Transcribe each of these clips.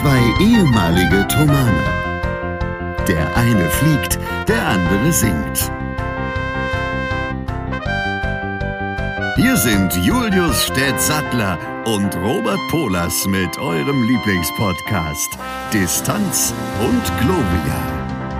Zwei ehemalige Tomane. Der eine fliegt, der andere singt. Hier sind Julius Städtsattler und Robert Polas mit eurem Lieblingspodcast Distanz und Gloria.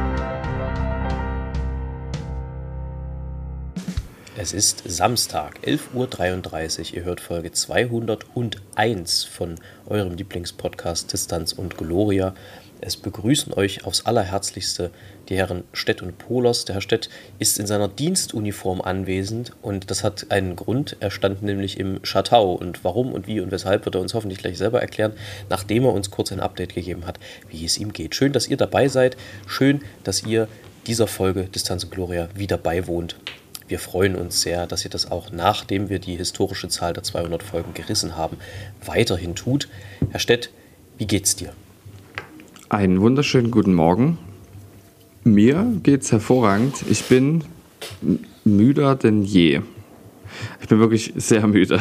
Es ist Samstag, 11.33 Uhr. Ihr hört Folge 201 von eurem Lieblingspodcast Distanz und Gloria. Es begrüßen euch aufs Allerherzlichste die Herren Städt und Polas. Der Herr Städt ist in seiner Dienstuniform anwesend und das hat einen Grund. Er stand nämlich im Schatau und warum und wie und weshalb wird er uns hoffentlich gleich selber erklären, nachdem er uns kurz ein Update gegeben hat, wie es ihm geht. Schön, dass ihr dabei seid. Schön, dass ihr dieser Folge Distanz und Gloria wieder beiwohnt. Wir freuen uns sehr, dass ihr das auch, nachdem wir die historische Zahl der 200 Folgen gerissen haben, weiterhin tut. Herr Städt, wie geht's dir? Einen wunderschönen guten Morgen. Mir geht's hervorragend. Ich bin müder denn je. Ich bin wirklich sehr müde.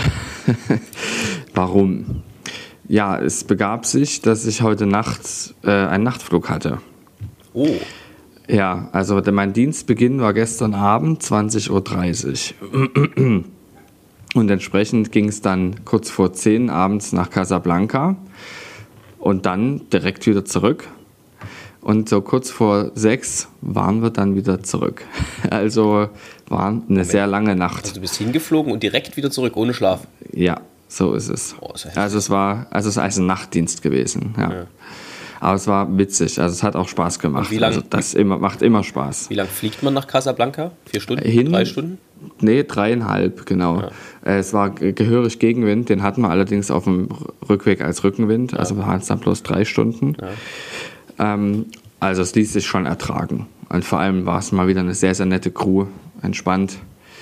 Warum? Ja, es begab sich, dass ich heute Nacht einen Nachtflug hatte. Oh. Ja, also mein Dienstbeginn war gestern Abend 20.30 Uhr. Und entsprechend ging es dann kurz vor 10 abends nach Casablanca und dann direkt wieder zurück. Und so kurz vor 6 waren wir dann wieder zurück. Also war eine sehr lange Nacht. Also du bist hingeflogen und direkt wieder zurück, ohne Schlaf? Ja, so ist es. Oh, ist also es ist ein Nachtdienst gewesen, ja. Aber es war witzig, also es hat auch Spaß gemacht. Wie lang, also das macht immer Spaß. Wie lange fliegt man nach Casablanca? 4 Stunden? 3 Stunden? Nee, 3,5, genau. Ja. Es war gehörig Gegenwind, den hatten wir allerdings auf dem Rückweg als Rückenwind, also waren es dann bloß 3 Stunden. Ja. Also es ließ sich schon ertragen. Und vor allem war es mal wieder eine sehr, sehr nette Crew, entspannt.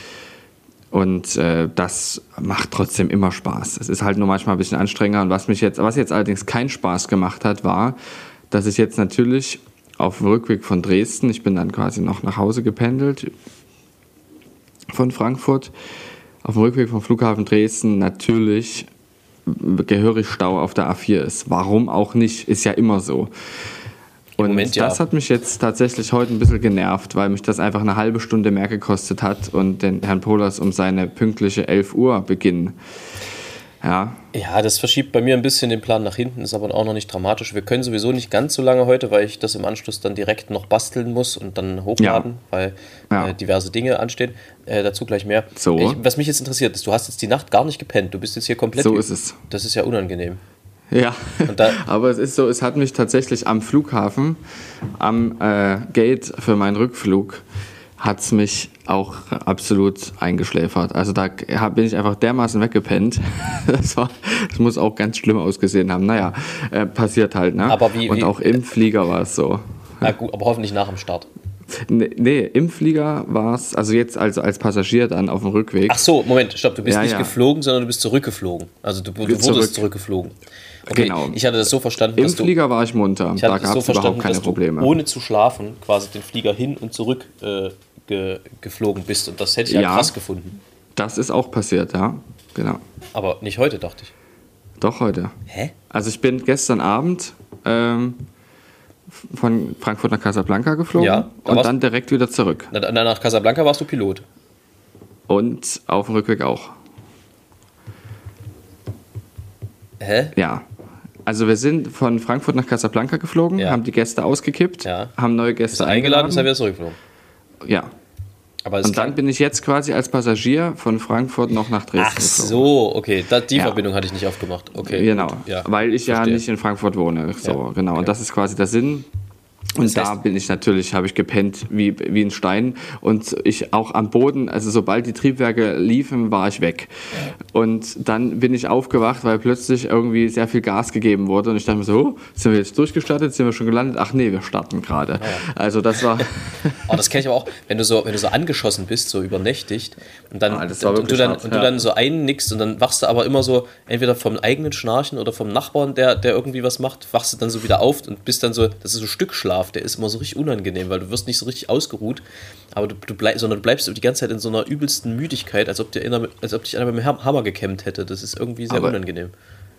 Und das macht trotzdem immer Spaß. Es ist halt nur manchmal ein bisschen anstrengender. Und was jetzt allerdings keinen Spaß gemacht hat, war, dass ich jetzt natürlich auf dem Rückweg von Dresden, ich bin dann quasi noch nach Hause gependelt von Frankfurt, auf dem Rückweg vom Flughafen Dresden natürlich gehörig Stau auf der A4 ist. Warum auch nicht? Ist ja immer so. Und das hat mich jetzt tatsächlich heute ein bisschen genervt, weil mich das einfach eine halbe Stunde mehr gekostet hat und den Herrn Polas um seine pünktliche 11 Uhr Beginn. Ja, das verschiebt bei mir ein bisschen den Plan nach hinten, ist aber auch noch nicht dramatisch. Wir können sowieso nicht ganz so lange heute, weil ich das im Anschluss dann direkt noch basteln muss und dann hochladen, weil diverse Dinge anstehen. Dazu gleich mehr. So. Was mich jetzt interessiert ist, du hast jetzt die Nacht gar nicht gepennt, du bist jetzt hier komplett... So ist es. Das ist ja unangenehm. Ja, aber es ist so, es hat mich tatsächlich am Flughafen, am Gate für meinen Rückflug, hat es mich auch absolut eingeschläfert. Also da bin ich einfach dermaßen weggepennt. Das muss auch ganz schlimm ausgesehen haben. Naja, passiert halt, ne? Aber und auch im Flieger war es so. Na gut, aber hoffentlich nach dem Start. Nee, im Flieger war es, also jetzt als Passagier dann auf dem Rückweg. Ach so, Moment, stopp, du bist nicht geflogen, sondern du bist zurückgeflogen. Also du wurdest zurückgeflogen. Okay, genau. Ich hatte das so verstanden, dass im Flieger war ich munter, da gab es überhaupt keine Probleme. Ohne zu schlafen quasi den Flieger hin und zurück geflogen bist und das hätte ich ja krass gefunden. Das ist auch passiert, ja, genau. Aber nicht heute, dachte ich. Doch, heute. Hä? Also ich bin gestern Abend von Frankfurt nach Casablanca geflogen und dann direkt wieder zurück. Nach Casablanca warst du Pilot? Und auf dem Rückweg auch. Hä? Ja. Also wir sind von Frankfurt nach Casablanca geflogen, haben die Gäste ausgekippt, haben neue Gäste eingeladen und sind wieder zurückgeflogen. Ja. Und dann bin ich jetzt quasi als Passagier von Frankfurt noch nach Dresden geflogen. Ach so, okay. Die Verbindung hatte ich nicht aufgemacht. Okay. Genau, weil ich ja nicht in Frankfurt wohne. So, genau. Okay. Und das ist quasi der Sinn. Und da bin ich natürlich, habe ich gepennt wie ein Stein und ich auch am Boden, also sobald die Triebwerke liefen, war ich weg. Und dann bin ich aufgewacht, weil plötzlich irgendwie sehr viel Gas gegeben wurde und ich dachte mir so, oh, sind wir jetzt durchgestartet, sind wir schon gelandet? Ach nee, wir starten gerade. Ja. Also das war... Oh, das kenne ich aber auch, wenn du so angeschossen bist, so übernächtigt und dann, du dann so einnickst und dann wachst du aber immer so, entweder vom eigenen Schnarchen oder vom Nachbarn, der irgendwie was macht, wachst du dann so wieder auf und bist dann so, das ist so Stückschlaf. Der ist immer so richtig unangenehm, weil du wirst nicht so richtig ausgeruht, aber du bleibst die ganze Zeit in so einer übelsten Müdigkeit, als ob dich einer mit dem Hammer gekämmt hätte. Das ist irgendwie sehr unangenehm.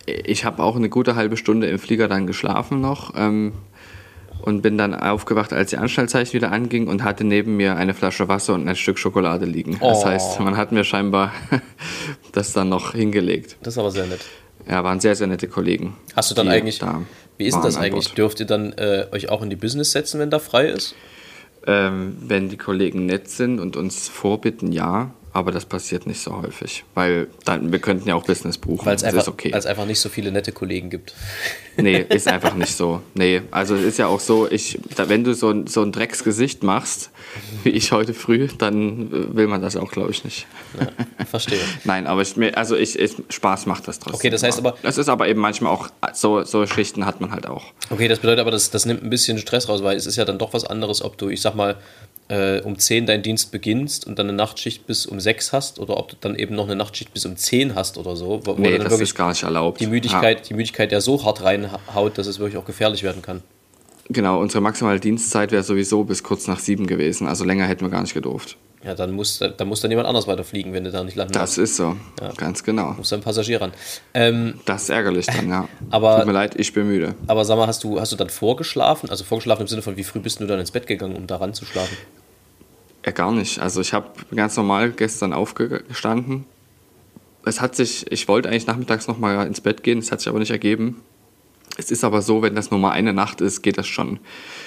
ich habe auch eine gute halbe Stunde im Flieger dann geschlafen noch und bin dann aufgewacht, als die Anschnallzeichen wieder anging und hatte neben mir eine Flasche Wasser und ein Stück Schokolade liegen. Das heißt, man hat mir scheinbar das dann noch hingelegt. Das ist aber sehr nett. Ja, waren sehr, sehr nette Kollegen. Hast du dann eigentlich, wie ist denn das eigentlich? Dürft ihr dann euch auch in die Business setzen, wenn da frei ist? Wenn die Kollegen nett sind und uns vorbitten, ja. Aber das passiert nicht so häufig, weil wir könnten ja auch Business buchen. Weil es einfach nicht so viele nette Kollegen gibt. Nee, ist einfach nicht so. Nee, also es ist ja auch so, wenn du so ein Drecksgesicht machst, wie ich heute früh, dann will man das auch, glaube ich, nicht. Ja, verstehe. Nein, aber Spaß macht das trotzdem. Okay, das heißt aber... Das ist aber eben manchmal auch, so Schichten hat man halt auch. Okay, das bedeutet aber, das nimmt ein bisschen Stress raus, weil es ist ja dann doch was anderes, ob du, ich sag mal, um 10 deinen Dienst beginnst und dann eine Nachtschicht bis um 6 hast oder ob du dann eben noch eine Nachtschicht bis um 10 hast oder so. Wo Nee, dann das ist gar nicht erlaubt. Die Müdigkeit ja so hart reinhaut, dass es wirklich auch gefährlich werden kann. Genau, unsere maximale Dienstzeit wäre sowieso bis kurz nach 7 gewesen. Also länger hätten wir gar nicht gedurft. Ja, dann muss dann jemand anders weiterfliegen, wenn du da nicht landen Das ist so, ganz genau. Muss ein Passagier ran. Das ist ärgerlich dann, ja. Aber, tut mir leid, ich bin müde. Aber sag mal, hast du dann vorgeschlafen? Also vorgeschlafen im Sinne von, wie früh bist du dann ins Bett gegangen, um da ranzuschlafen? Ja, gar nicht. Also ich habe ganz normal gestern aufgestanden. Ich wollte eigentlich nachmittags noch mal ins Bett gehen, es hat sich aber nicht ergeben. Es ist aber so, wenn das nur mal eine Nacht ist, geht das schon.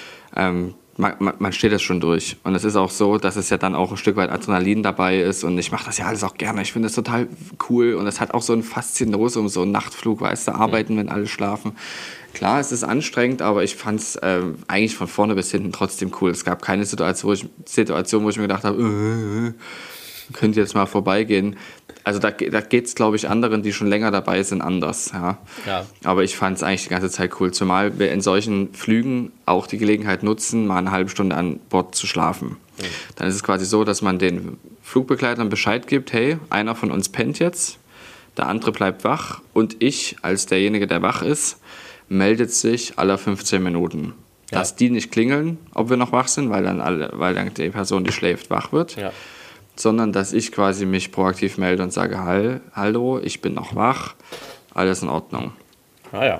Man steht das schon durch. Und es ist auch so, dass es ja dann auch ein Stück weit Adrenalin dabei ist. Und ich mache das ja alles auch gerne. Ich finde das total cool. Und es hat auch so ein Faszinosum, so ein Nachtflug, weißt du, arbeiten, wenn alle schlafen. Klar, es ist anstrengend, aber ich fand es eigentlich von vorne bis hinten trotzdem cool. Es gab keine Situation, wo ich mir gedacht habe, könnt ihr jetzt mal vorbeigehen. Also da geht es, glaube ich, anderen, die schon länger dabei sind, anders. Ja. Aber ich fand es eigentlich die ganze Zeit cool, zumal wir in solchen Flügen auch die Gelegenheit nutzen, mal eine halbe Stunde an Bord zu schlafen. Dann ist es quasi so, dass man den Flugbegleitern Bescheid gibt, hey, einer von uns pennt jetzt, der andere bleibt wach und ich, als derjenige, der wach ist, meldet sich alle 15 Minuten. Ja. Dass die nicht klingeln, ob wir noch wach sind, weil dann die Person, die schläft, wach wird. Ja. Sondern dass ich quasi mich proaktiv melde und sage, hallo, ich bin noch wach, alles in Ordnung. Ah ja.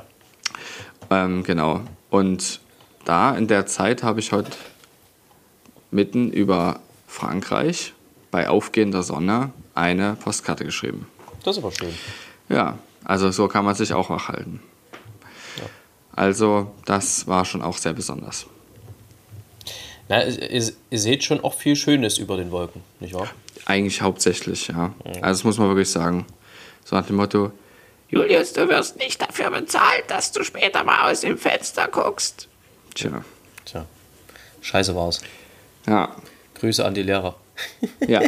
Genau. Und da in der Zeit habe ich heute mitten über Frankreich bei aufgehender Sonne eine Postkarte geschrieben. Das ist aber schön. Ja, also so kann man sich auch wach halten. Ja. Also das war schon auch sehr besonders. Na, ihr seht schon auch viel Schönes über den Wolken, nicht wahr? Eigentlich hauptsächlich, ja. Also das muss man wirklich sagen. So nach dem Motto, Julius, du wirst nicht dafür bezahlt, dass du später mal aus dem Fenster guckst. Tja. Scheiße war's. Ja. Grüße an die Lehrer. Ja.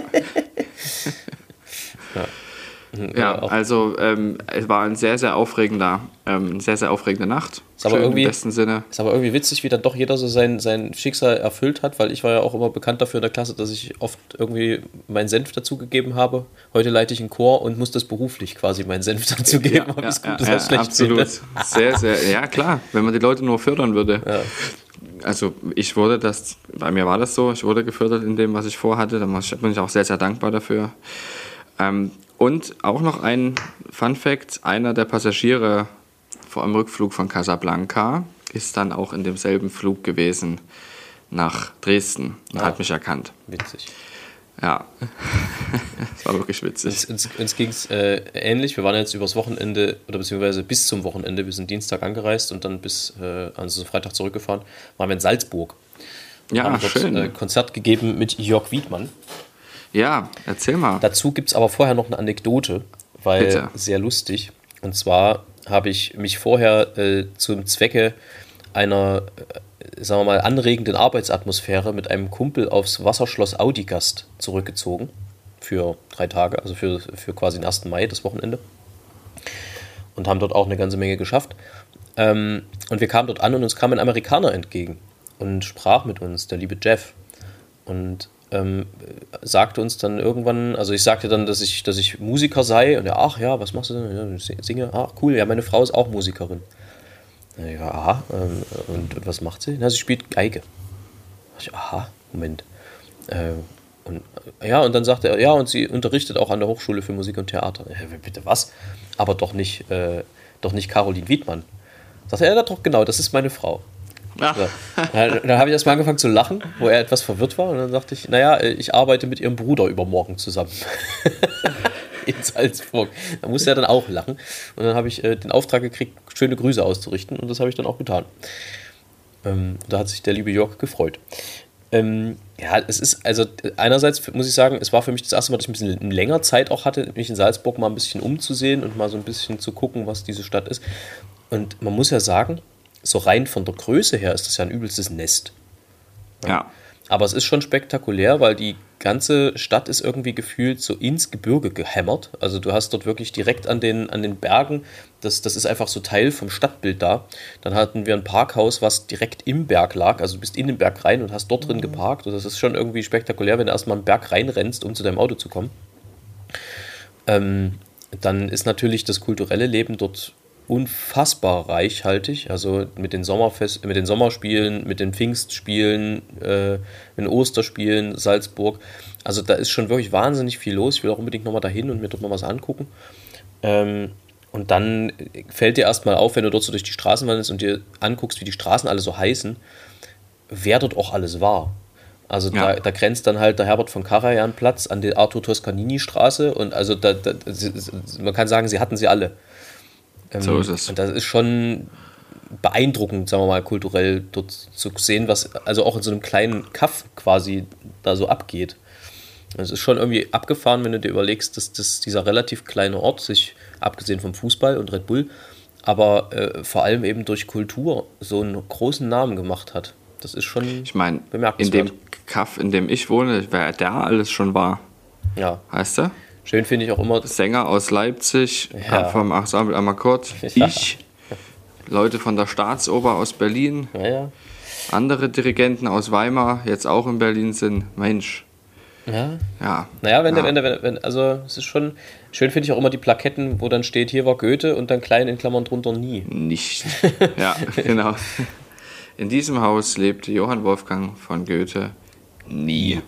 Ja, also es war eine sehr, sehr aufregende Nacht. Ist aber irgendwie, im besten Sinne. Ist aber irgendwie witzig, wie dann doch jeder so sein Schicksal erfüllt hat, weil ich war ja auch immer bekannt dafür in der Klasse, dass ich oft irgendwie meinen Senf dazugegeben habe. Heute leite ich einen Chor und muss das beruflich quasi meinen Senf dazugeben, ob ich es gut oder schlecht absolut. Finde. Sehr, sehr, ja klar, wenn man die Leute nur fördern würde. Ja. Also bei mir war das so, ich wurde gefördert in dem, was ich vorhatte, da bin ich auch sehr, sehr dankbar dafür. Und auch noch ein Fun-Fact, einer der Passagiere vor einem Rückflug von Casablanca ist dann auch in demselben Flug gewesen nach Dresden und hat mich erkannt. Witzig. Ja, das war wirklich witzig. Uns ging es ähnlich. Wir waren jetzt übers Wochenende, oder beziehungsweise bis zum Wochenende, wir sind Dienstag angereist und dann bis Freitag zurückgefahren, waren wir in Salzburg. Ja, haben dort schön. Konzert gegeben mit Jörg Wiedmann. Ja, erzähl mal. Dazu gibt es aber vorher noch eine Anekdote, weil Bitte. Sehr lustig. Und zwar habe ich mich vorher zum Zwecke einer, sagen wir mal, anregenden Arbeitsatmosphäre mit einem Kumpel aufs Wasserschloss Audigast zurückgezogen. Für 3 Tage, also für quasi den 1. Mai, das Wochenende. Und haben dort auch eine ganze Menge geschafft. Und wir kamen dort an und uns kam ein Amerikaner entgegen und sprach mit uns, der liebe Jeff. Und sagte uns dann irgendwann, also ich sagte dann, dass ich Musiker sei und er, ach ja, was machst du denn? Ja, ich singe, ach cool, ja, meine Frau ist auch Musikerin. Ja, aha, und was macht sie? Na, sie spielt Geige. Ich, aha, Moment. Und dann sagte er, ja, und sie unterrichtet auch an der Hochschule für Musik und Theater. Ja, bitte was? Aber doch nicht doch nicht Caroline Wiedmann. Sagt er, ja doch, genau, das ist meine Frau. Ach. So. Dann habe ich erstmal angefangen zu lachen, wo er etwas verwirrt war. Und dann sagte ich, naja, ich arbeite mit ihrem Bruder übermorgen zusammen. In Salzburg. Da musste er dann auch lachen. Und dann habe ich den Auftrag gekriegt, schöne Grüße auszurichten. Und das habe ich dann auch getan. Da hat sich der liebe Jörg gefreut. Ja, es ist, also einerseits muss ich sagen, es war für mich das erste Mal, dass ich ein bisschen länger Zeit auch hatte, mich in Salzburg mal ein bisschen umzusehen und mal so ein bisschen zu gucken, was diese Stadt ist. Und man muss ja sagen, so rein von der Größe her ist das ja ein übelstes Nest. Ja. Aber es ist schon spektakulär, weil die ganze Stadt ist irgendwie gefühlt so ins Gebirge gehämmert. Also du hast dort wirklich direkt an den Bergen, das ist einfach so Teil vom Stadtbild da. Dann hatten wir ein Parkhaus, was direkt im Berg lag. Also du bist in den Berg rein und hast dort drin geparkt. Und das ist schon irgendwie spektakulär, wenn du erstmal einen Berg reinrennst, um zu deinem Auto zu kommen. Dann ist natürlich das kulturelle Leben dort unfassbar reichhaltig, also mit den Sommerspielen, mit den Pfingstspielen, mit den Osterspielen, Salzburg. Also da ist schon wirklich wahnsinnig viel los. Ich will auch unbedingt nochmal dahin und mir dort mal was angucken. Und dann fällt dir erstmal auf, wenn du dort so durch die Straßen wandelst und dir anguckst, wie die Straßen alle so heißen, wer dort auch alles war. Also da grenzt dann halt der Herbert von Karajan-Platz an die Arthur Toscanini-Straße und also man kann sagen, sie hatten sie alle. So ist es. Und das ist schon beeindruckend, sagen wir mal, kulturell dort zu sehen, was also auch in so einem kleinen Kaff quasi da so abgeht. Es ist schon irgendwie abgefahren, wenn du dir überlegst, dass dieser relativ kleine Ort sich, abgesehen vom Fußball und Red Bull, aber vor allem eben durch Kultur so einen großen Namen gemacht hat. Das ist schon Ich meine, in bemerkenswert. dem Kaff, in dem ich wohne, wer da alles schon war. Ja, Weißt du? schön finde ich auch immer, Sänger aus Leipzig, Ja. vom Ensemble Amakord, Ja. ich, Leute von der Staatsoper aus Berlin, ja. andere Dirigenten aus Weimar, jetzt auch in Berlin sind. Mensch, Ja. ja. Naja, also es ist schon, schön finde ich auch immer die Plaketten, wo dann steht, hier war Goethe und dann klein in Klammern drunter nie. Nicht. Ja, genau. In diesem Haus lebte Johann Wolfgang von Goethe nie.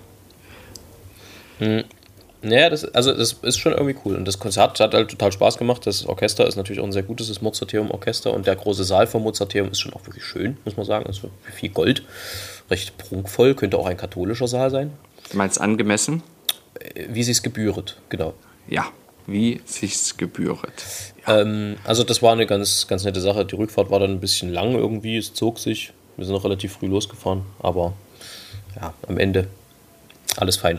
Naja, das ist schon irgendwie cool. Und das Konzert hat halt total Spaß gemacht. Das Orchester ist natürlich auch ein sehr gutes, das Mozarteum-Orchester. Und der große Saal vom Mozarteum ist schon auch wirklich schön, muss man sagen. Also viel Gold, recht prunkvoll, könnte auch ein katholischer Saal sein. Du meinst angemessen? Wie sich's gebühret, genau. Ja, wie sich's gebühret. Ja. Also das war eine ganz, ganz nette Sache. Die Rückfahrt war dann ein bisschen lang irgendwie, es zog sich. Wir sind noch relativ früh losgefahren, aber ja, am Ende alles fein.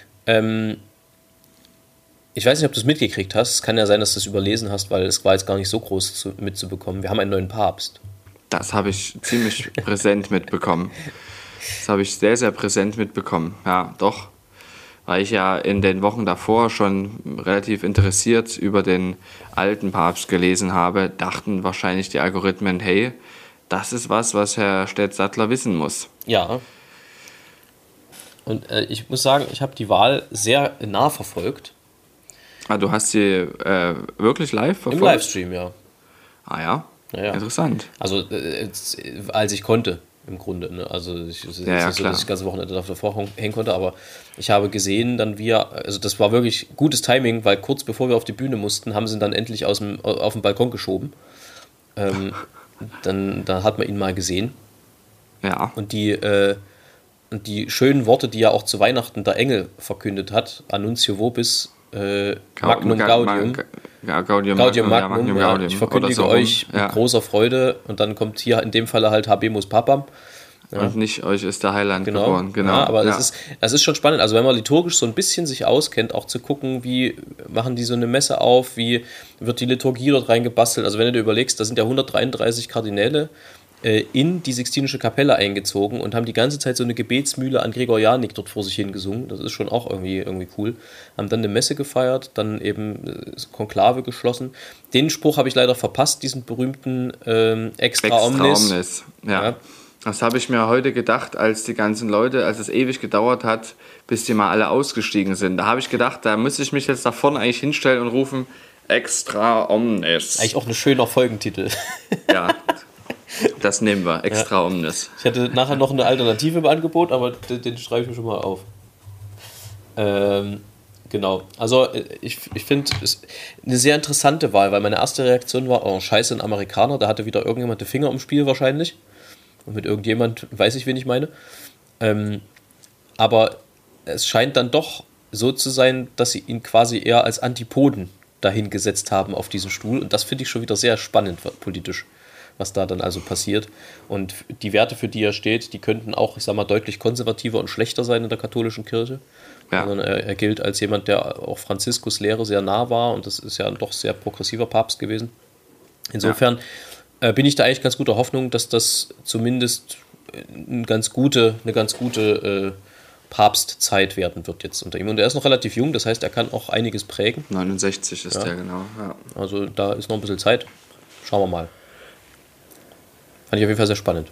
Ich weiß nicht, ob du es mitgekriegt hast. Es kann ja sein, dass du es überlesen hast, weil es war jetzt gar nicht so groß mitzubekommen. Wir haben einen neuen Papst. Das habe ich ziemlich präsent mitbekommen. Das habe ich sehr, sehr präsent mitbekommen. Ja, doch. Weil ich ja in den Wochen davor schon relativ interessiert über den alten Papst gelesen habe, dachten wahrscheinlich die Algorithmen, hey, das ist was Herr Städtsattler wissen muss. Ja. Und ich muss sagen, ich habe die Wahl sehr nah verfolgt. Ah, du hast sie wirklich live verfolgt? Im Livestream, ja. Ah ja? Ja. Interessant. Also als ich konnte, im Grunde. Ne? Also es ist Ja, nicht so, klar. dass ich das ganze Wochenende davor hängen konnte, aber ich habe gesehen, dann also das war wirklich gutes Timing, weil kurz bevor wir auf die Bühne mussten, haben sie ihn dann endlich auf den Balkon geschoben. Dann hat man ihn mal gesehen. Ja. Und die schönen Worte, die ja auch zu Weihnachten der Engel verkündet hat, Annuncio Vobis, Magnum Gaudium. Gaudium Magnum, ja. Ich verkündige so euch rum. mit großer Freude, und dann kommt hier in dem Falle halt Habemus Papam. Ja. Und nicht euch ist der Heiland geboren. Genau. Ja, aber das ist schon spannend. Also wenn man liturgisch so ein bisschen sich auskennt, auch zu gucken, wie machen die so eine Messe auf, wie wird die Liturgie dort reingebastelt. Also wenn du dir überlegst, da sind ja 133 Kardinäle in die Sixtinische Kapelle eingezogen und haben die ganze Zeit so eine Gebetsmühle an Gregorianik dort vor sich hingesungen. Das ist schon auch irgendwie cool. Haben dann eine Messe gefeiert, dann eben das Konklave geschlossen. Den Spruch habe ich leider verpasst, diesen berühmten Extra Omnis. Ja. Das habe ich mir heute gedacht, als die ganzen Leute, als es ewig gedauert hat, bis die mal alle ausgestiegen sind. Da habe ich gedacht, da müsste ich mich jetzt da vorne eigentlich hinstellen und rufen, Extra Omnis. Eigentlich auch ein schöner Folgentitel. Ja, das nehmen wir, Extra Omnis. Ich hätte nachher noch eine Alternative im Angebot, aber den schreibe ich mir schon mal auf. Genau. Also ich finde es eine sehr interessante Wahl, weil meine erste Reaktion war, oh scheiße, ein Amerikaner, da hatte wieder irgendjemand den Finger im Spiel wahrscheinlich. Und mit irgendjemand weiß ich, wen ich meine. Aber es scheint dann doch so zu sein, dass sie ihn quasi eher als Antipoden dahin gesetzt haben auf diesen Stuhl. Und das finde ich schon wieder sehr spannend politisch, was da dann also passiert. Und die Werte, für die er steht, die könnten auch, ich sag mal, deutlich konservativer und schlechter sein in der katholischen Kirche. Ja. Sondern er gilt als jemand, der auch Franziskus Lehre sehr nah war. Und das ist ja ein doch sehr progressiver Papst gewesen. Insofern bin ich da eigentlich ganz guter Hoffnung, dass das zumindest eine ganz gute Papstzeit werden wird jetzt unter ihm. Und er ist noch relativ jung, das heißt, er kann auch einiges prägen. 69 ist der, genau. Ja. Also da ist noch ein bisschen Zeit. Schauen wir mal. Fand ich auf jeden Fall sehr spannend.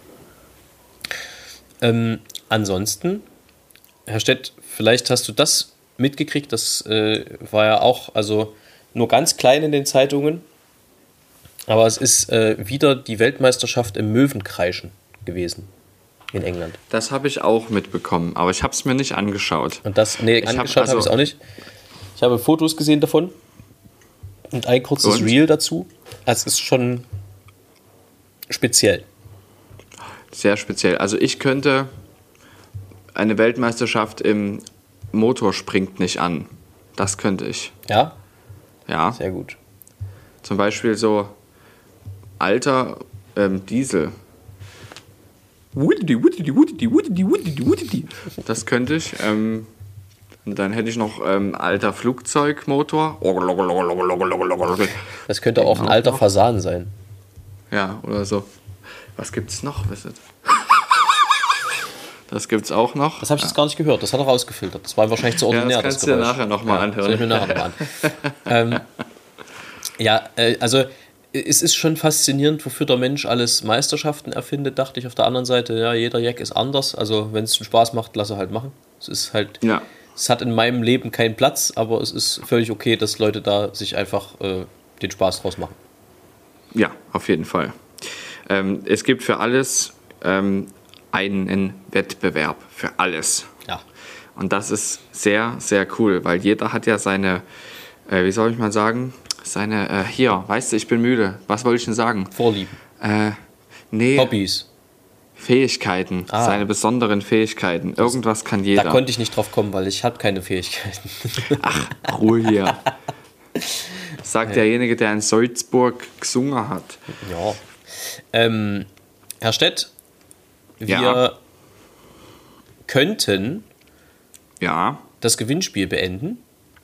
Ansonsten, Herr Stett, vielleicht hast du das mitgekriegt, das war ja auch also nur ganz klein in den Zeitungen, aber es ist wieder die Weltmeisterschaft im Möwenkreischen gewesen in England. Das habe ich auch mitbekommen, aber ich habe es mir nicht angeschaut. Und angeschaut habe ich es auch nicht. Ich habe Fotos gesehen davon und ein kurzes Reel dazu. Es ist schon speziell. Sehr speziell. Also ich könnte eine Weltmeisterschaft im Motor springt nicht an. Das könnte ich. Ja? Ja. Sehr gut. Zum Beispiel so alter Diesel. Das könnte ich. Und dann hätte ich noch alter Flugzeugmotor. Das könnte auch ein alter Fasan sein. Ja, oder so. Was gibt's noch? Das gibt's auch noch. Das habe ich jetzt gar nicht gehört. Das hat er rausgefiltert. Das war wahrscheinlich zu ordinär. Ja, das kannst du dir nachher nochmal anhören. Soll ich mir nachher nochmal an. Also es ist schon faszinierend, wofür der Mensch alles Meisterschaften erfindet, dachte ich. Auf der anderen Seite, ja, jeder Jack ist anders. Also wenn es Spaß macht, lass er halt machen. Es ist halt, es hat in meinem Leben keinen Platz, aber es ist völlig okay, dass Leute da sich einfach den Spaß draus machen. Ja, auf jeden Fall. Es gibt für alles einen Wettbewerb. Für alles. Ja. Und das ist sehr, sehr cool, weil jeder hat ja seine, wie soll ich mal sagen, hier, weißt du, ich bin müde. Was wollte ich denn sagen? Vorlieben. Nee. Hobbys. Fähigkeiten, seine besonderen Fähigkeiten. Irgendwas kann jeder. Da konnte ich nicht drauf kommen, weil ich habe keine Fähigkeiten. Ach, Ruhe hier. Sagt derjenige, der in Salzburg gesungen hat. Ja. Herr Stett, wir könnten das Gewinnspiel beenden.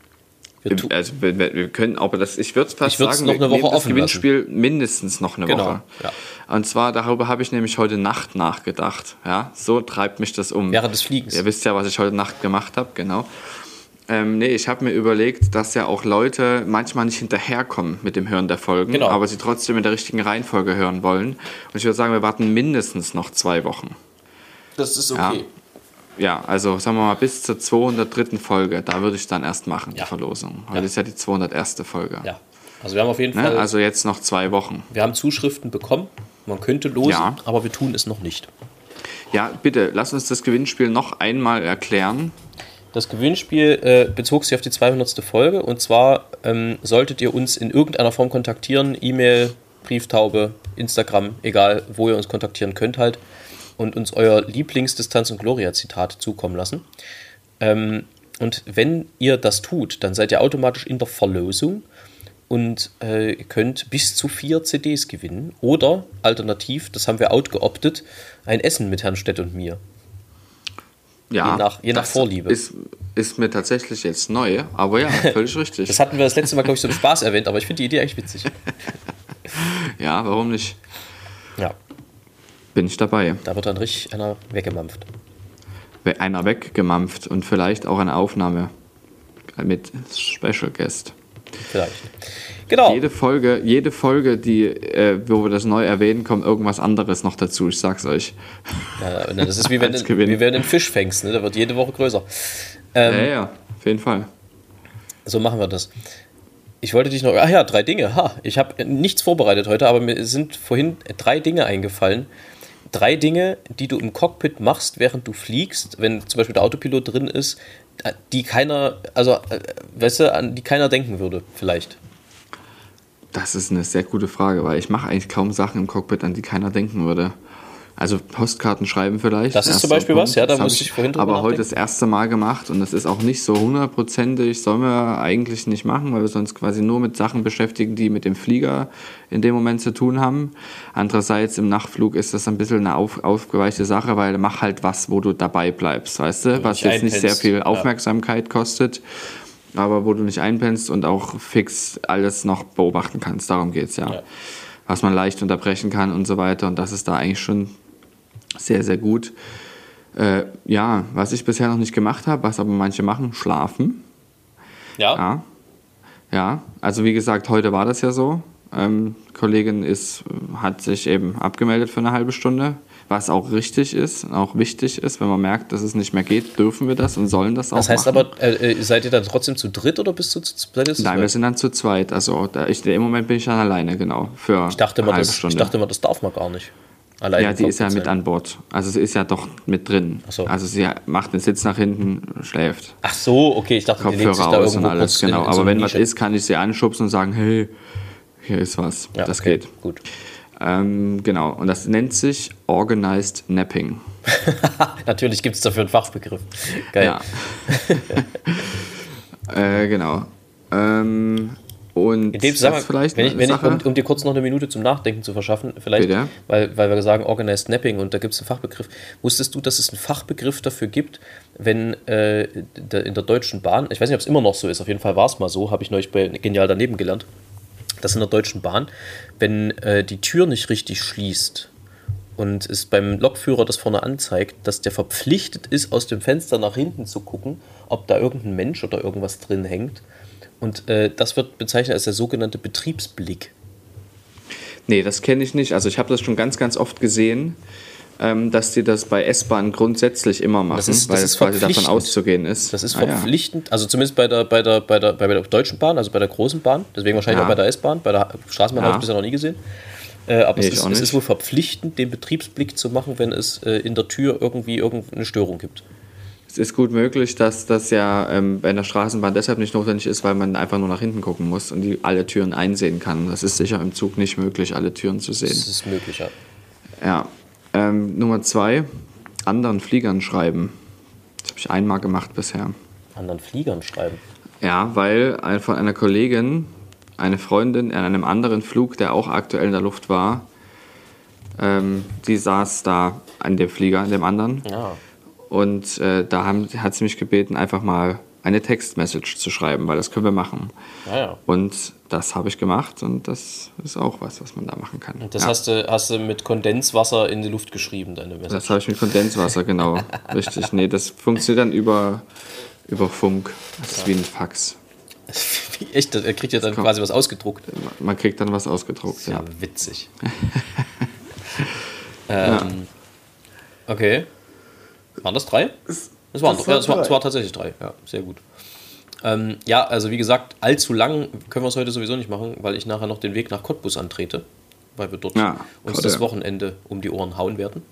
Wir können, aber ich würde fast sagen, noch eine Woche offen das Gewinnspiel lassen. Mindestens noch eine Woche. Ja. Und zwar, darüber habe ich nämlich heute Nacht nachgedacht. Ja, so treibt mich das um. Während des Fliegens. Ihr wisst ja, was ich heute Nacht gemacht habe, genau. Ich habe mir überlegt, dass ja auch Leute manchmal nicht hinterherkommen mit dem Hören der Folgen, aber sie trotzdem in der richtigen Reihenfolge hören wollen. Und ich würde sagen, wir warten mindestens noch 2 Wochen. Das ist okay. Ja, also sagen wir mal bis zur 203. Folge, da würde ich dann erst machen, die Verlosung. Heute ist ja die 201. Folge. Ja, also wir haben auf jeden Fall... Also jetzt noch 2 Wochen. Wir haben Zuschriften bekommen, man könnte losen, aber wir tun es noch nicht. Ja, bitte, lass uns das Gewinnspiel noch einmal erklären. Das Gewinnspiel bezog sich auf die 200. Folge und zwar solltet ihr uns in irgendeiner Form kontaktieren, E-Mail, Brieftaube, Instagram, egal wo ihr uns kontaktieren könnt halt, und uns euer Lieblingsdistanz- und Gloria-Zitat zukommen lassen. Und wenn ihr das tut, dann seid ihr automatisch in der Verlosung und könnt bis zu 4 CDs gewinnen oder alternativ, das haben wir outgeoptet, ein Essen mit Herrn Stett und mir. Ja, je nach Vorliebe. Ist mir tatsächlich jetzt neu, aber ja, völlig richtig. Das hatten wir das letzte Mal, glaube ich, so im Spaß erwähnt, aber ich finde die Idee echt witzig. Ja, warum nicht? Ja. Bin ich dabei. Da wird dann richtig einer weggemampft. Einer weggemampft und vielleicht auch eine Aufnahme mit Special Guest. Vielleicht. Genau. Jede Folge, die, wo wir das neu erwähnen, kommt irgendwas anderes noch dazu, ich sag's euch. Ja, das ist wie wenn du einen Fisch fängst, ne? Der wird jede Woche größer. Ja, auf jeden Fall. So machen wir das. Ich wollte dich noch... 3 Dinge. Ich habe nichts vorbereitet heute, aber mir sind vorhin 3 Dinge eingefallen. 3 Dinge, die du im Cockpit machst, während du fliegst, wenn zum Beispiel der Autopilot drin ist, die keiner, also, weißt du, an die keiner denken würde, vielleicht? Das ist eine sehr gute Frage, weil ich mache eigentlich kaum Sachen im Cockpit, an die keiner denken würde. Also Postkarten schreiben vielleicht. Das ist zum Beispiel was, ja, da musste ich vorhin drüber aber nachdenken. heute das erste Mal gemacht und das ist auch nicht so 100%, sollen wir eigentlich nicht machen, weil wir sonst quasi nur mit Sachen beschäftigen, die mit dem Flieger in dem Moment zu tun haben. Andererseits im Nachtflug ist das ein bisschen eine aufgeweichte Sache, weil mach halt was, wo du dabei bleibst, weißt du, was jetzt nicht sehr viel Aufmerksamkeit kostet, aber wo du nicht einpennst und auch fix alles noch beobachten kannst, darum geht's ja. Was man leicht unterbrechen kann und so weiter und das ist da eigentlich schon sehr, sehr gut. Ja, was ich bisher noch nicht gemacht habe, was aber manche machen, schlafen. Ja. Ja, also wie gesagt, heute war das ja so. Kollegin hat sich eben abgemeldet für eine halbe Stunde, was auch richtig ist, auch wichtig ist. Wenn man merkt, dass es nicht mehr geht, dürfen wir das und sollen das auch machen. Das heißt aber, seid ihr dann trotzdem zu dritt oder bist du zu zweit? Nein, wir sind dann zu zweit. Also im Moment bin ich dann alleine, genau, für ich dachte eine mal, halbe Stunde. Ich dachte mal, das darf man gar nicht. Alleine ja, die ist ja mit an Bord. Also sie ist ja doch mit drin. Ach so. Also sie macht den Sitz nach hinten, schläft. Ach so, okay, ich dachte, die legt sich Kopfhörer da aus irgendwo und alles, kurz genau. in Aber so wenn eine was Nische. ist, kann ich sie anschubsen und sagen, hey, hier ist was. Ja, das okay, geht. Gut. Genau, und das nennt sich Organized Napping. Natürlich gibt es dafür einen Fachbegriff. Geil. Ja. Genau. Und In dem Zusammenhang, vielleicht um dir kurz noch eine Minute zum Nachdenken zu verschaffen, vielleicht, Bitte? weil wir sagen Organized Napping und da gibt es einen Fachbegriff. Wusstest du, dass es einen Fachbegriff dafür gibt, wenn in der Deutschen Bahn, ich weiß nicht, ob es immer noch so ist, auf jeden Fall war es mal so, habe ich neulich bei Genial daneben gelernt, dass in der Deutschen Bahn, wenn die Tür nicht richtig schließt und es beim Lokführer das vorne anzeigt, dass der verpflichtet ist, aus dem Fenster nach hinten zu gucken, ob da irgendein Mensch oder irgendwas drin hängt. Und das wird bezeichnet als der sogenannte Betriebsblick. Nee, das kenne ich nicht. Also ich habe das schon ganz, ganz oft gesehen, dass die das bei S-Bahnen grundsätzlich immer machen, weil es quasi davon auszugehen ist. Das ist verpflichtend, also zumindest bei der Deutschen Bahn, also bei der großen Bahn, deswegen wahrscheinlich auch bei der S-Bahn, bei der Straßenbahn habe ich bisher noch nie gesehen. Aber es ist wohl verpflichtend, den Betriebsblick zu machen, wenn es in der Tür irgendwie irgendeine Störung gibt. Es ist gut möglich, dass das ja bei der Straßenbahn deshalb nicht notwendig ist, weil man einfach nur nach hinten gucken muss und alle Türen einsehen kann. Das ist sicher im Zug nicht möglich, alle Türen zu sehen. Das ist möglich, ja. Ja. Nummer 2, anderen Fliegern schreiben. Das habe ich einmal gemacht bisher. Anderen Fliegern schreiben? Ja, weil von einer Kollegin, eine Freundin in einem anderen Flug, der auch aktuell in der Luft war, die saß da an dem Flieger, in dem anderen. Ja. Und hat sie mich gebeten, einfach mal eine Textmessage zu schreiben, weil das können wir machen. Ja. Und das habe ich gemacht und das ist auch was man da machen kann. Und das hast du mit Kondenswasser in die Luft geschrieben, deine Message? Das habe ich mit Kondenswasser, genau. Richtig. Nee, das funktioniert dann über Funk. Das ist wie ein Fax. Echt? Er kriegt ja dann quasi was ausgedruckt? Man kriegt dann was ausgedruckt, ja. Witzig. Okay. Waren das 3? Es war tatsächlich 3, ja, sehr gut. Ja, also wie gesagt, allzu lang können wir es heute sowieso nicht machen, weil ich nachher noch den Weg nach Cottbus antrete, weil wir dort uns das Wochenende um die Ohren hauen werden.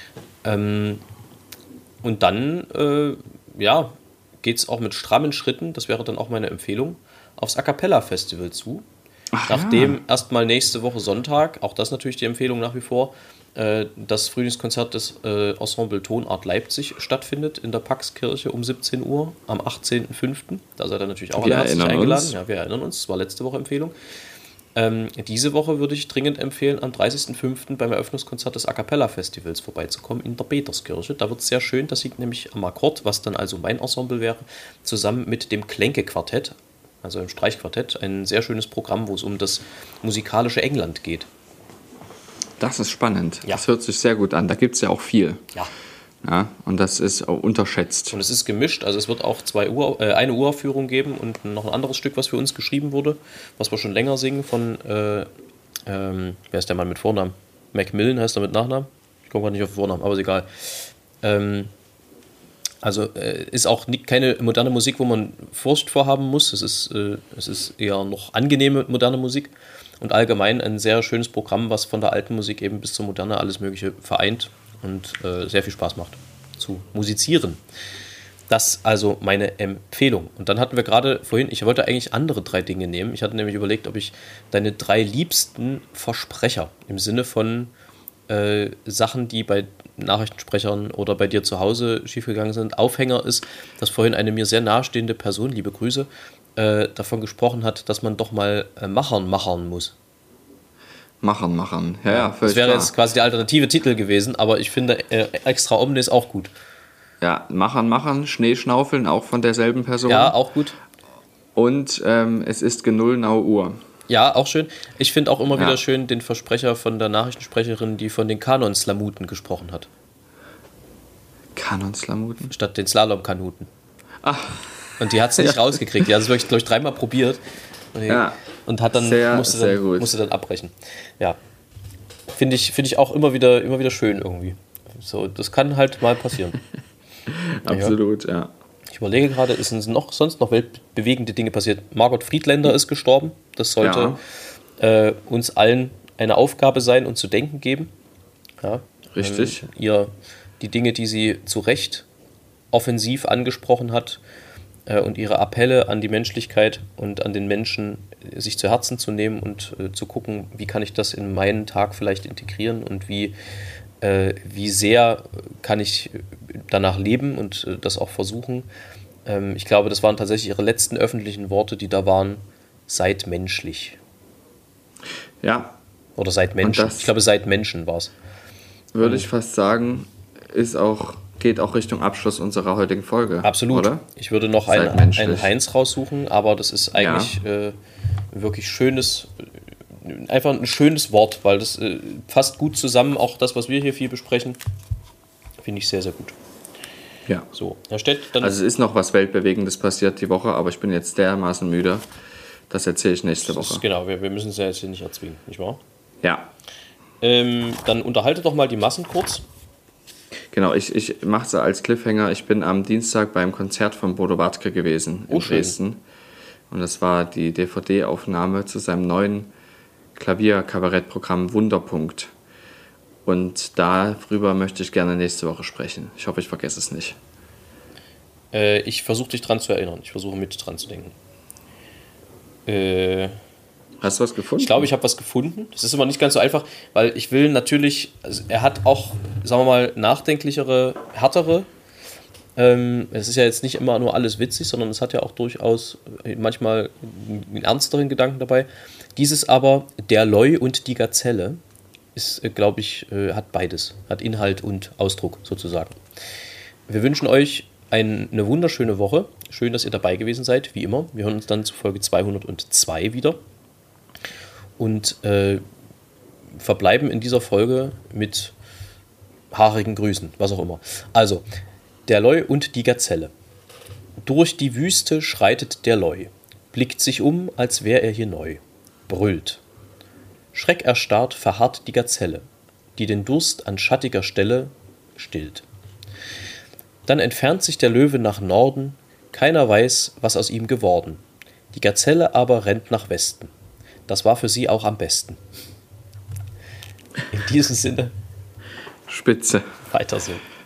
Und dann, geht es auch mit strammen Schritten, das wäre dann auch meine Empfehlung, aufs A Cappella Festival zu. Nachdem erstmal nächste Woche Sonntag, auch das natürlich die Empfehlung nach wie vor, das Frühlingskonzert des Ensemble Tonart Leipzig stattfindet in der Paxkirche um 17 Uhr am 18.05. Da seid ihr natürlich auch alle herzlich eingeladen. Ja, wir erinnern uns, das war letzte Woche Empfehlung. Diese Woche würde ich dringend empfehlen, am 30.05. beim Eröffnungskonzert des A Cappella Festivals vorbeizukommen in der Peterskirche. Da wird es sehr schön, das sieht nämlich am Akkord, was dann also mein Ensemble wäre, zusammen mit dem Klenke-Quartett, also im Streichquartett, ein sehr schönes Programm, wo es um das musikalische England geht. Das ist spannend. Ja. Das hört sich sehr gut an. Da gibt es ja auch viel. Ja, und das ist auch unterschätzt. Und es ist gemischt, also es wird auch eine Uraufführung geben und noch ein anderes Stück, was für uns geschrieben wurde, was wir schon länger singen von, wer ist der Mann mit Vornamen? Macmillan heißt er mit Nachnamen? Ich komme gerade nicht auf den Vornamen, aber ist egal. Ist auch keine moderne Musik, wo man Furcht vorhaben muss. Es ist eher noch angenehme moderne Musik und allgemein ein sehr schönes Programm, was von der alten Musik eben bis zur Moderne alles Mögliche vereint und sehr viel Spaß macht zu musizieren. Das ist also meine Empfehlung. Und dann hatten wir gerade vorhin, ich wollte eigentlich andere 3 Dinge nehmen. Ich hatte nämlich überlegt, ob ich deine 3 liebsten Versprecher im Sinne von Sachen, die bei Nachrichtensprechern oder bei dir zu Hause schiefgegangen sind. Aufhänger ist, dass vorhin eine mir sehr nahestehende Person, liebe Grüße, davon gesprochen hat, dass man doch mal machern muss. Machen. Ja, das wäre jetzt quasi der alternative Titel gewesen, aber ich finde extra omnes auch gut. Ja, machen, Schneeschnaufeln, auch von derselben Person. Ja, auch gut. Und es ist genullnau Uhr. Ja, auch schön. Ich finde auch immer wieder schön den Versprecher von der Nachrichtensprecherin, die von den Kanonslamuten gesprochen hat. Kanonslamuten? Statt den Slalomkanuten. Ach. Und die hat es nicht rausgekriegt. Die hat es wirklich, glaube ich, 3-mal probiert. Und hat dann, musste dann abbrechen. Ja. Finde ich auch immer wieder schön irgendwie. So, das kann halt mal passieren. Absolut, ja. Ich überlege gerade, ist sonst noch weltbewegende Dinge passiert? Margot Friedländer ist gestorben. Das sollte uns allen eine Aufgabe sein und zu denken geben. Ja. Richtig. Die Dinge, die sie zu Recht offensiv angesprochen hat und ihre Appelle an die Menschlichkeit und an den Menschen, sich zu Herzen zu nehmen und zu gucken, wie kann ich das in meinen Tag vielleicht integrieren und wie sehr kann ich danach leben und das auch versuchen. Ich glaube, das waren tatsächlich ihre letzten öffentlichen Worte, die da waren: seid menschlich. Ja. Oder seid Menschen. Ich glaube, seid Menschen war es. Würde ich fast sagen, geht auch Richtung Abschluss unserer heutigen Folge. Absolut. Oder? Ich würde noch einen Heinz raussuchen, aber das ist eigentlich wirklich einfach ein schönes Wort, weil das fasst gut zusammen, auch das, was wir hier viel besprechen. Finde ich sehr, sehr gut. Ja. So, Herr Stett, dann. Also es ist noch was Weltbewegendes passiert die Woche, aber ich bin jetzt dermaßen müde. Das erzähle ich nächste Woche. Genau, wir müssen es ja jetzt hier nicht erzwingen, nicht wahr? Ja. Dann unterhalte doch mal die Massen kurz. Genau, ich mache es als Cliffhanger. Ich bin am Dienstag beim Konzert von Bodo Wartke gewesen in Dresden. Und das war die DVD-Aufnahme zu seinem neuen Klavierkabarettprogramm Wunderpunkt. Und darüber möchte ich gerne nächste Woche sprechen. Ich hoffe, ich vergesse es nicht. Ich versuche dich dran zu erinnern. Ich versuche mit dran zu denken. Hast du was gefunden? Ich glaube, ich habe was gefunden. Das ist immer nicht ganz so einfach, weil ich will natürlich, also er hat auch, sagen wir mal, nachdenklichere, härtere. Es ist ja jetzt nicht immer nur alles witzig, sondern es hat ja auch durchaus manchmal einen ernsteren Gedanken dabei. Dieses aber, der Leu und die Gazelle, ist, glaube ich, hat beides. Hat Inhalt und Ausdruck sozusagen. Wir wünschen euch eine wunderschöne Woche. Schön, dass ihr dabei gewesen seid, wie immer. Wir hören uns dann zu Folge 202 wieder. Und verbleiben in dieser Folge mit haarigen Grüßen, was auch immer. Also, der Leu und die Gazelle. Durch die Wüste schreitet der Leu, blickt sich um, als wär er hier neu, brüllt. Schreckerstarrt verharrt die Gazelle, die den Durst an schattiger Stelle stillt. Dann entfernt sich der Löwe nach Norden, keiner weiß, was aus ihm geworden. Die Gazelle aber rennt nach Westen. Das war für sie auch am besten. In diesem Sinne. Spitze. Weiter so.